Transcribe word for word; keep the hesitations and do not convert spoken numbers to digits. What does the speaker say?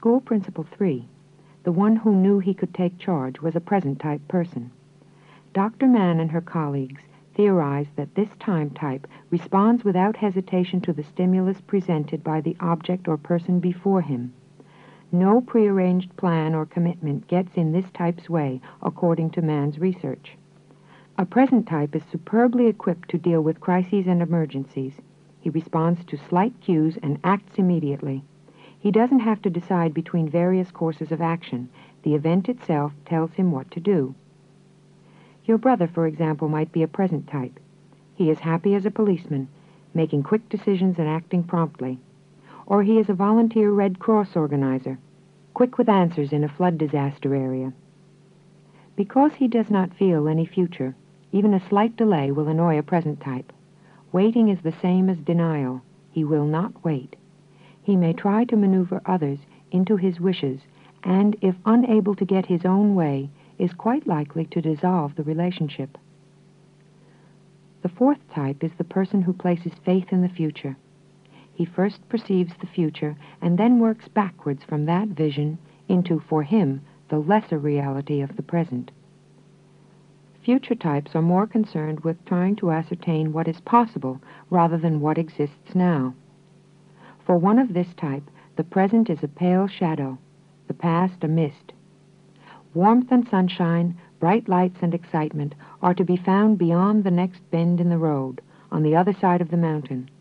School Principal three, the one who knew he could take charge, was a present-type person. Doctor Mann and her colleagues theorized that this time type responds without hesitation to the stimulus presented by the object or person before him. No prearranged plan or commitment gets in this type's way, according to Mann's research. A present type is superbly equipped to deal with crises and emergencies. He responds to slight cues and acts immediately. He doesn't have to decide between various courses of action. The event itself tells him what to do. Your brother, for example, might be a present type. He is happy as a policeman, making quick decisions and acting promptly. Or he is a volunteer Red Cross organizer, quick with answers in a flood disaster area. Because he does not feel any future, even a slight delay will annoy a present type. Waiting is the same as denial. He will not wait. He may try to maneuver others into his wishes, and, if unable to get his own way, is quite likely to dissolve the relationship. The fourth type is the person who places faith in the future. He first perceives the future and then works backwards from that vision into, for him, the lesser reality of the present. Future types are more concerned with trying to ascertain what is possible rather than what exists now. For one of this type, the present is a pale shadow, the past a mist. Warmth and sunshine, bright lights and excitement are to be found beyond the next bend in the road, on the other side of the mountain.